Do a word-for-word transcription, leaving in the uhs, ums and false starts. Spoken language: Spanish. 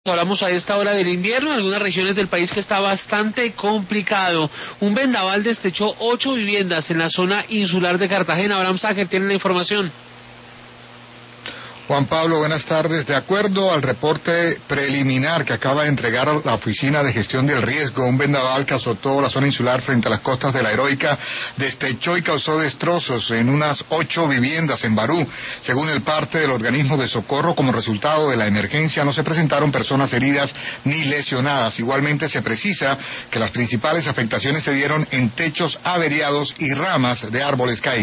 Hablamos a esta hora del invierno en algunas regiones del país que está bastante complicado. Un vendaval destechó ocho viviendas en la zona insular de Cartagena. Abraham Ságer tiene la información. Juan Pablo, buenas tardes. De acuerdo al reporte preliminar que acaba de entregar la Oficina de Gestión del Riesgo, un vendaval que azotó la zona insular frente a las costas de La Heroica destechó y causó destrozos en unas ocho viviendas en Barú. Según el parte del organismo de socorro, como resultado de la emergencia no se presentaron personas heridas ni lesionadas. Igualmente se precisa que las principales afectaciones se dieron en techos averiados y ramas de árboles caídos.